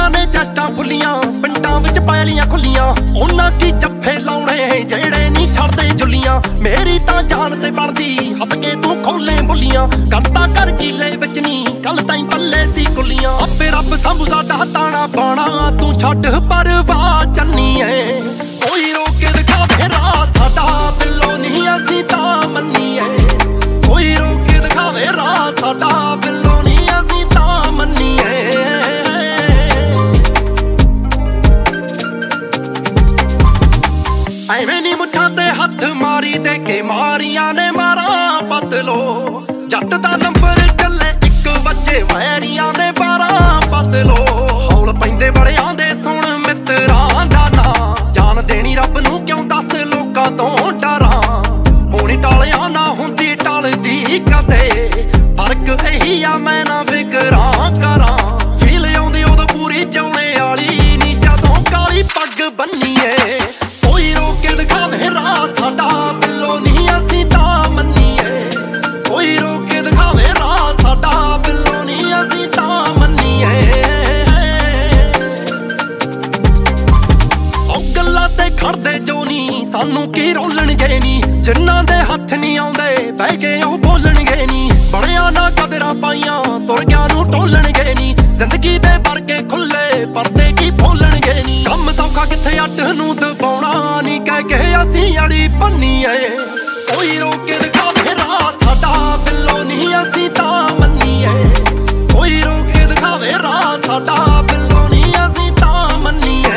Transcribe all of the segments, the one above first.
ने जस्टां फुलियां पिंडां विच पैलियां खुलियां उन्हां की जफ्फे लाउणे जेड़े नी छड़दे जुलियां मेरी तां जान ते बनदी हस के तू खोले बुलियां करता कर कीले विच नी कल ताईं पल्ले सी कुलियां आपे रब संभू साडा ताना बाणा तू छड्ड परवाह चन्नीए कोई रोक के दिखावे राह साडा बिल्लो नहीं असीं तां मन्नीए कोई रोक के दिखावे राह साडा बिल्लो नहीं असीं तां मन्नीए ਐਵੇਂ ਨੀ ਮੁੱਛਾਂ ਤੇ ਹੱਥ ਮਾਰੀ ਦੇ ਕੇ ਮਾਰੀਆਂ ਨੇ ਮਾਰਾਂ ਬਦਲੋ ਜੱਟ ਦਾ ਨੰਬਰ ਚੱਲੇ 1 ਵਜੇ ਵੈਰੀਆਂ ਦੇ 12 ਬਦਲੋ ਹੌਲ ਪੈਂਦੇ ਬੜਿਆਂ ਦੇ ਸੁਣ ਮਿੱਤਰਾਂ ਦਾ ਨਾਂ ਜਾਨ ਦੇਣੀ ਰੱਬ ਨੂੰ ਕਿਉਂ ਦੱਸ ਲੋਕਾਂ ਤੋਂ ਡਰਾਂ ਹੋਣੀ ਟਾਲਿਆਂ ਨਾ ਹੁੰਦੀ ਟਲਦੀ ਕਦੇ ਫਰਕ ਇਹੀ ਆ ਮੈਂ ਨਾ ਫਿਕਰਾਂ ਕਰਾਂ ਫੀਲ ਆਉਂਦੀ ਉਦੋਂ ਪੂਰੀ ਚਾਉਣੇ ਵਾਲੀ ਨੀ ਜਦੋਂ ਕਾਲੀ ਪੱਗ ਬੰਨੀਏ कोई रोक के दिखावे राह साडा बिल्लो नहीं असीं तां मन्नीए कोई रोक के दिखावे राह साडा बिल्लो नहीं असीं तां मन्नीए ओ गल्लां ते खड़दे जो नी सानू की रोलणगे नी जिन्हां दे हत्थ नहीं आउंदे बह के ओ बोलणगे नी बड़ियां ना कदरां पाइयां तुरगियां नू टोलणगे नी जिंदगी दे बरके खुले परदे की खोलणगे नी कम सौखा किथे अड्ड नू दबाउणा नी कह के असीं अड़ी भन्नीए कोई रोक के दिखावे राह साडा बिल्लो नहीं असीं तां मन्नीए कोई रोक के दिखावे राह साडा बिल्लो नहीं असीं तां मन्नीए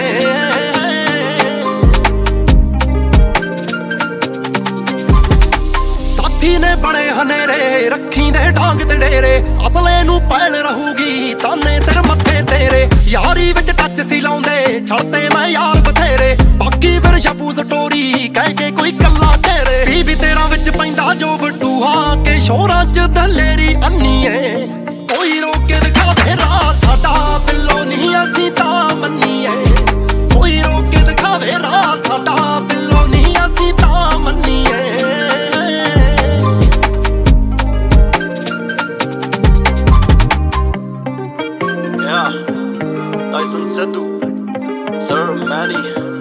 साथी ने बड़े हनेरे रखी दे डांग ते डेरे असले नू पैल रहूगी ताने सिर मत्थे तेरे यारी विच टच सी लाउंदे छड़ते मैं यार बथेरे बाकी फिर छपू स्टोरी कह के कोई कल्ला तेरे भी तेरा विच पैंदा जो बटूहा के शोरां च दलेरी अन्नीए कोई रोक के दिखावे राह साडा बिल्लो नहीं असीं तां मन्नीए कोई रोक के दिखावे राह साडा बिल्लो नहीं असीं तां मन्नीए Tyson Setu, Sir Manny.